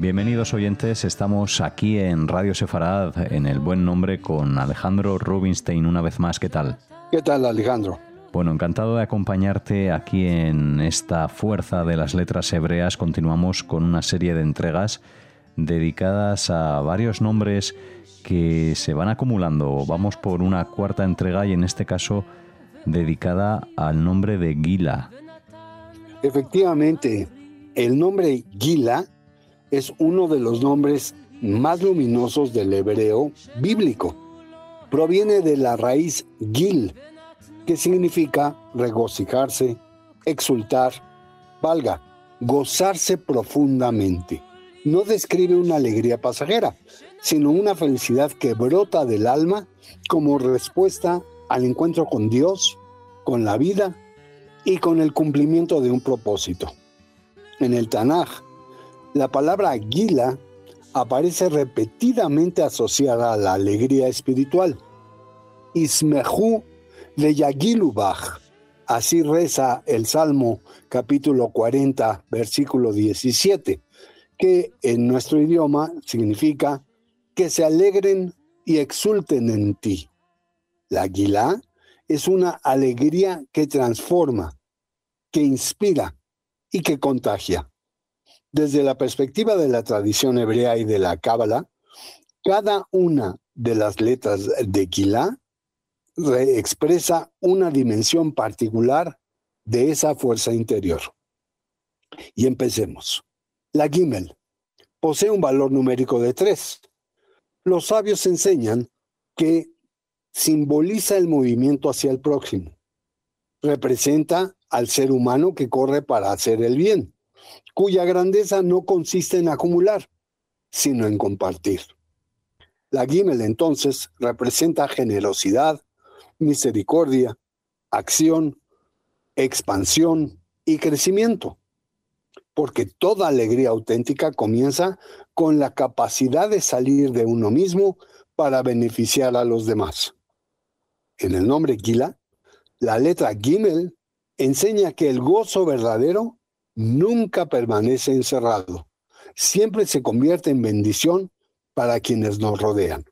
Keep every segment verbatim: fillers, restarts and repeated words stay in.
Bienvenidos oyentes, estamos aquí en Radio Sefarad, en El Buen Nombre, con Alejandro Rubinstein una vez más. ¿Qué tal? ¿Qué tal, Alejandro? Bueno, encantado de acompañarte aquí en esta fuerza de las letras hebreas. Continuamos con una serie de entregas dedicadas a varios nombres que se van acumulando. Vamos por una cuarta entrega y en este caso dedicada al nombre de Gila. Efectivamente, el nombre Gila es uno de los nombres más luminosos del hebreo bíblico. Proviene de la raíz Gil, que significa regocijarse, exultar, valga, gozarse profundamente. No describe una alegría pasajera, sino una felicidad que brota del alma como respuesta al encuentro con Dios, con la vida y con el cumplimiento de un propósito. En el Tanaj, la palabra Gila aparece repetidamente asociada a la alegría espiritual. Ismejú de Yagilubach, así reza el Salmo capítulo cuarenta, versículo diecisiete, que en nuestro idioma significa que se alegren y exulten en ti. La Gilá es una alegría que transforma, que inspira y que contagia. Desde la perspectiva de la tradición hebrea y de la Cábala, cada una de las letras de Gilá expresa una dimensión particular de esa fuerza interior. Y empecemos. La Gimel posee un valor numérico de tres. Los sabios enseñan que simboliza el movimiento hacia el próximo. Representa al ser humano que corre para hacer el bien, cuya grandeza no consiste en acumular, sino en compartir. La Gimel, entonces, representa generosidad, misericordia, acción, expansión y crecimiento, porque toda alegría auténtica comienza con la capacidad de salir de uno mismo para beneficiar a los demás. En el nombre Gila, la letra Gimel enseña que el gozo verdadero nunca permanece encerrado, siempre se convierte en bendición para quienes nos rodean.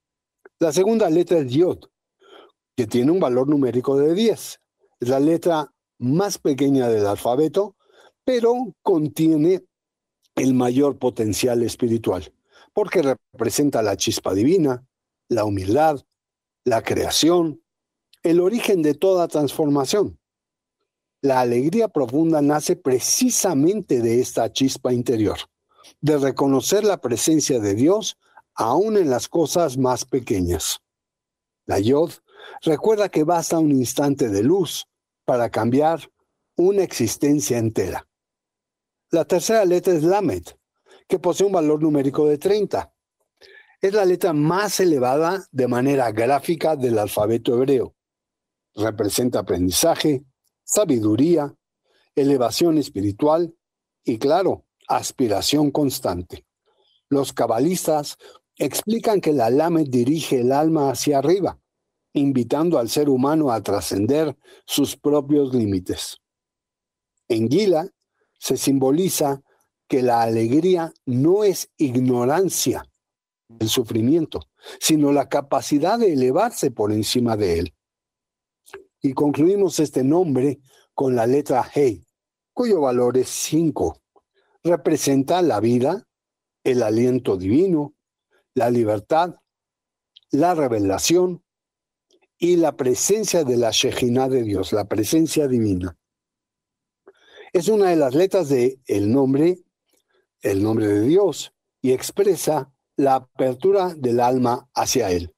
La segunda letra es Yod, que tiene un valor numérico de diez. Es la letra más pequeña del alfabeto, pero contiene el mayor potencial espiritual, porque representa la chispa divina, la humildad, la creación, el origen de toda transformación. La alegría profunda nace precisamente de esta chispa interior, de reconocer la presencia de Dios aún en las cosas más pequeñas. La Yod recuerda que basta un instante de luz para cambiar una existencia entera. La tercera letra es Lamed, que posee un valor numérico de treinta. Es la letra más elevada de manera gráfica del alfabeto hebreo. Representa aprendizaje, sabiduría, elevación espiritual y, claro, aspiración constante. Los cabalistas explican que la Lamed dirige el alma hacia arriba, invitando al ser humano a trascender sus propios límites. En Gila se simboliza que la alegría no es ignorancia del sufrimiento, sino la capacidad de elevarse por encima de él. Y concluimos este nombre con la letra Hey, cuyo valor es cinco. Representa la vida, el aliento divino, la libertad, la revelación y la presencia de la Shejinah de Dios, la presencia divina. Es una de las letras de el nombre, el nombre de Dios, y expresa la apertura del alma hacia él.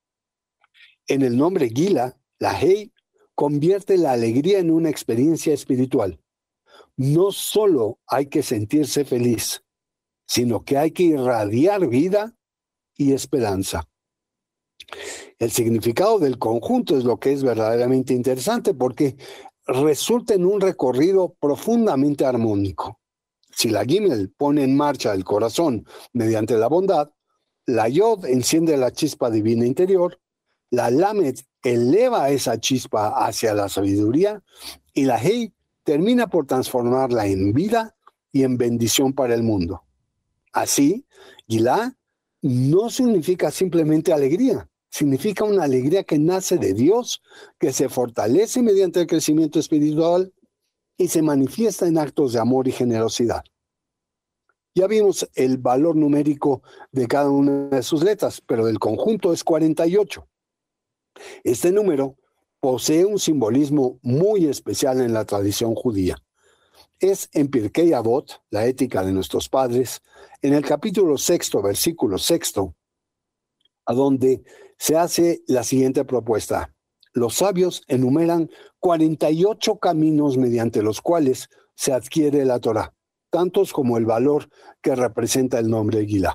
En el nombre Gila, la Hey convierte la alegría en una experiencia espiritual. No solo hay que sentirse feliz, sino que hay que irradiar vida y esperanza. El significado del conjunto es lo que es verdaderamente interesante porque resulta en un recorrido profundamente armónico. Si la Gimel pone en marcha el corazón mediante la bondad, la Yod enciende la chispa divina interior, la Lamed eleva esa chispa hacia la sabiduría y la Hey termina por transformarla en vida y en bendición para el mundo. Así, Gilá no significa simplemente alegría, significa una alegría que nace de Dios, que se fortalece mediante el crecimiento espiritual y se manifiesta en actos de amor y generosidad. Ya vimos el valor numérico de cada una de sus letras, pero el conjunto es cuarenta y ocho. Este número posee un simbolismo muy especial en la tradición judía. Es en Pirkei Avot, la ética de nuestros padres, en el capítulo sexto, versículo sexto, a donde se hace la siguiente propuesta. Los sabios enumeran cuarenta y ocho caminos mediante los cuales se adquiere la Torá, tantos como el valor que representa el nombre Gilá.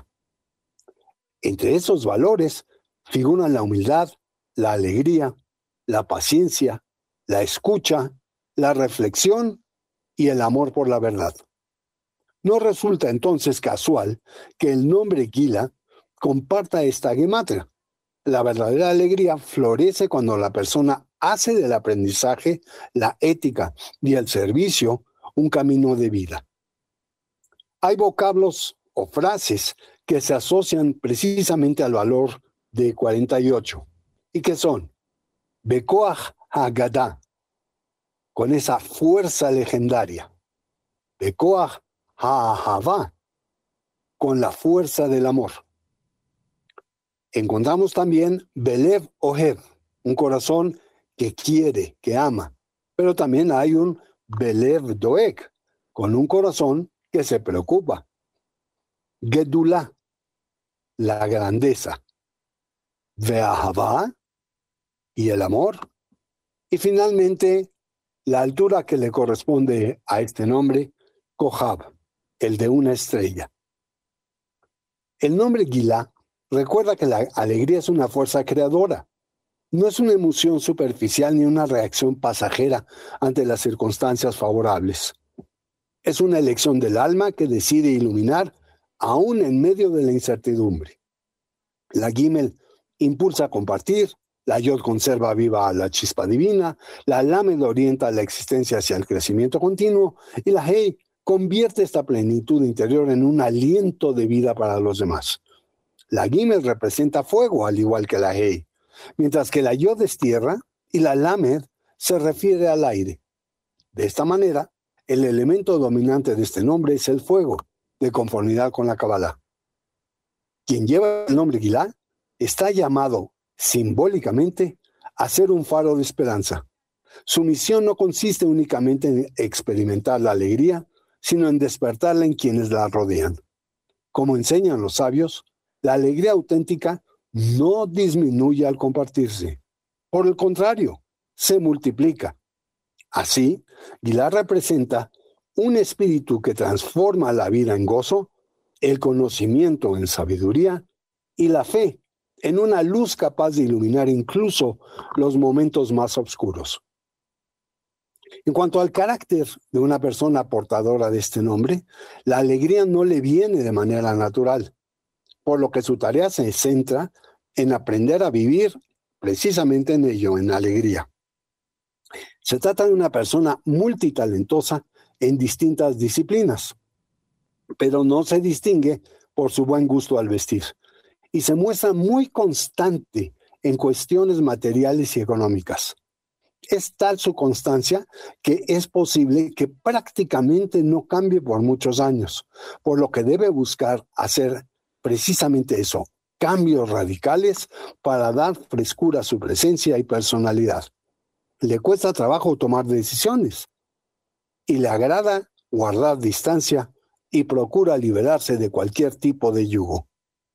Entre esos valores figuran la humildad, la alegría, la paciencia, la escucha, la reflexión y el amor por la verdad. No resulta entonces casual que el nombre Gilá comparta esta gematria. La verdadera alegría florece cuando la persona hace del aprendizaje, la ética y el servicio un camino de vida. Hay vocablos o frases que se asocian precisamente al valor de cuarenta y ocho y que son Bekoach Haggadah, con esa fuerza legendaria, Bekoach Ha'ahavá, con la fuerza del amor. Encontramos también Belev Ohev, un corazón que quiere, que ama, pero también hay un Belev Doeg, con un corazón que se preocupa. Gedulá, la grandeza. Ve'ahavá, y el amor. Y finalmente, la altura que le corresponde a este nombre, Kohab, el de una estrella. El nombre Gilá recuerda que la alegría es una fuerza creadora. No es una emoción superficial ni una reacción pasajera ante las circunstancias favorables. Es una elección del alma que decide iluminar aún en medio de la incertidumbre. La Gimel impulsa a compartir, la Yod conserva viva la chispa divina, la Lamed orienta la existencia hacia el crecimiento continuo y la Hei convierte esta plenitud interior en un aliento de vida para los demás. La Gimel representa fuego, al igual que la Hei, mientras que la Yod es tierra y la Lamed se refiere al aire. De esta manera, el elemento dominante de este nombre es el fuego, de conformidad con la Kabbalah. Quien lleva el nombre Gilá está llamado simbólicamente a ser un faro de esperanza. Su misión no consiste únicamente en experimentar la alegría, sino en despertarla en quienes la rodean. Como enseñan los sabios, la alegría auténtica no disminuye al compartirse. Por el contrario, se multiplica. Así, Gilá representa un espíritu que transforma la vida en gozo, el conocimiento en sabiduría y la fe en una luz capaz de iluminar incluso los momentos más oscuros. En cuanto al carácter de una persona portadora de este nombre, la alegría no le viene de manera natural, por lo que su tarea se centra en aprender a vivir precisamente en ello, en alegría. Se trata de una persona multitalentosa en distintas disciplinas, pero no se distingue por su buen gusto al vestir y se muestra muy constante en cuestiones materiales y económicas. Es tal su constancia que es posible que prácticamente no cambie por muchos años, por lo que debe buscar hacer precisamente eso, cambios radicales para dar frescura a su presencia y personalidad. Le cuesta trabajo tomar decisiones y le agrada guardar distancia y procura liberarse de cualquier tipo de yugo.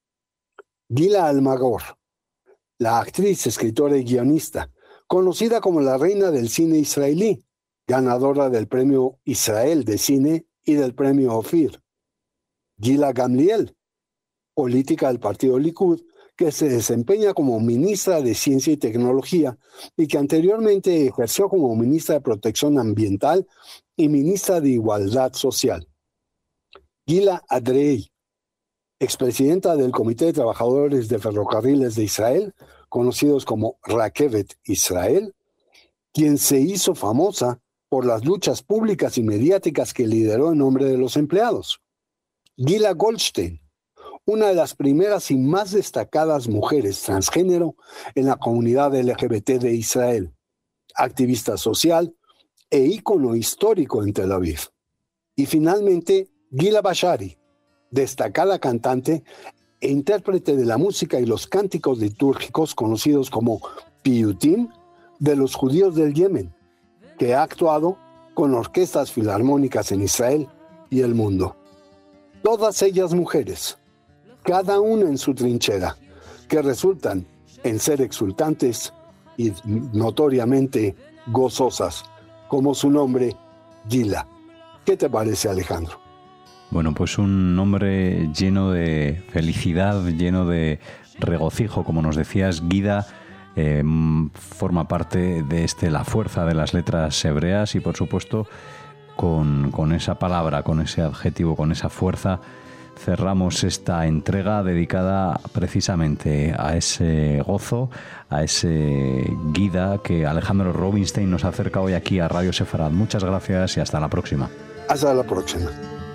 Gila Almagor, la actriz, escritora y guionista, conocida como la reina del cine israelí, ganadora del premio Israel de cine y del premio Ophir. Gila Gamliel, política del partido Likud, que se desempeña como ministra de Ciencia y Tecnología y que anteriormente ejerció como ministra de Protección Ambiental y ministra de Igualdad Social. Gila Adrei, expresidenta del Comité de Trabajadores de Ferrocarriles de Israel, conocidos como Rakevet Israel, quien se hizo famosa por las luchas públicas y mediáticas que lideró en nombre de los empleados. Gila Goldstein, una de las primeras y más destacadas mujeres transgénero en la comunidad L G B T de Israel, activista social e ícono histórico en Tel Aviv. Y finalmente, Gila Bashari, destacada cantante e intérprete de la música y los cánticos litúrgicos conocidos como piyutim de los judíos del Yemen, que ha actuado con orquestas filarmónicas en Israel y el mundo. Todas ellas mujeres, cada una en su trinchera, que resultan en ser exultantes y notoriamente gozosas, como su nombre, Gila. ¿Qué te parece, Alejandro? Bueno, pues un nombre lleno de felicidad, lleno de regocijo, como nos decías, Gila, eh, forma parte de este La Fuerza de las Letras Hebreas y, por supuesto, con, con esa palabra, con ese adjetivo, con esa fuerza, cerramos esta entrega dedicada precisamente a ese gozo, a ese Gila que Alejandro Rubinstein nos acerca hoy aquí a Radio Sefarad. Muchas gracias y hasta la próxima. Hasta la próxima.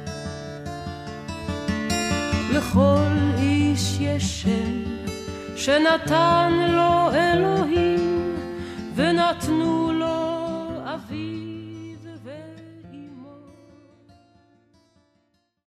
לכל איש יש שם שנתן לו אלוהים ונתנו לו אביו